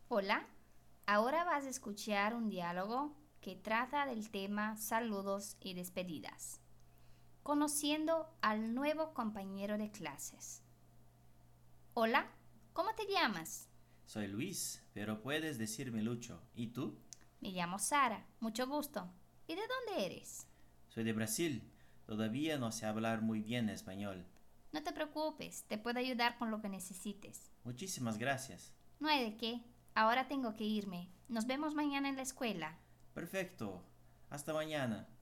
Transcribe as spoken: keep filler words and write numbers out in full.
Hola, ahora vas a escuchar un diálogo que trata del tema saludos y despedidas, conociendo al nuevo compañero de clases. Hola, ¿cómo te llamas? Soy Luis, pero puedes decirme Lucho. ¿Y tú? Me llamo Sara, mucho gusto. ¿Y de dónde eres? Soy de Brasil. Todavía no sé hablar muy bien español. No te preocupes, te puedo ayudar con lo que necesites. Muchísimas gracias. No hay de qué. Ahora tengo que irme. Nos vemos mañana en la escuela. Perfecto. Hasta mañana.